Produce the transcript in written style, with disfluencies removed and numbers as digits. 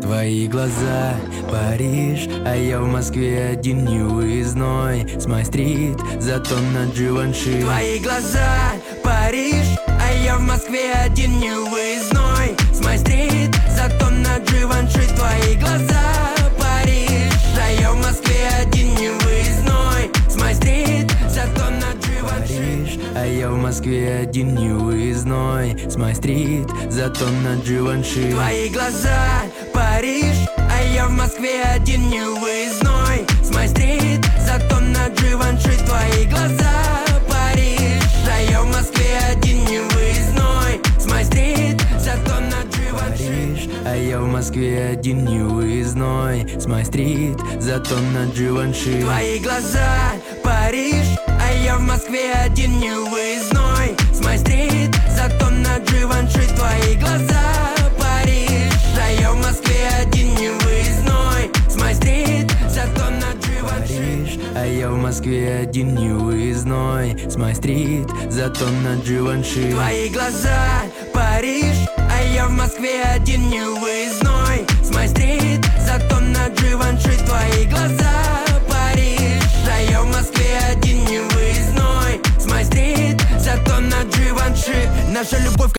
Твои глаза, Париж, а я в Москве один невыездной. С Май-стрит, зато на Givenchy. Твои глаза, Париж, а я в Москве один невыездной. С Май-стрит, зато на Givenchy. Твои глаза, Париж, а я в Москве один невыездной. С Май-стрит, зато на Givenchy. А я в Москве один невыездной. С Май-стрит, зато на Givenchy. Твои глаза, Париж, а я в Москве один невыездной. С Май-стрит, зато на Givenchy. Твои глаза, Париж, а я в Москве один невыездной. С Май-стрит, зато на Givenchy. А я в Москве один невыездной. С Май-стрит, зато на Givenchy. Твои глаза, Париж, а я в Москве один невыездной. С Май-стрит, зато на Givenchy. Твои глаза, Париж, а я в Москве один невыездной. С Май-стрит, зато на Givenchy. А я в Москве один невыездной. С Май-стрит, зато на Givenchy. Твои глаза, Париж, а я в Москве один невыездной. С Май-стрит, зато на Givenchy. Твои глаза, Париж, а я в Москве один невыездной. С Май-стрит, зато на Givenchy. Наша любовь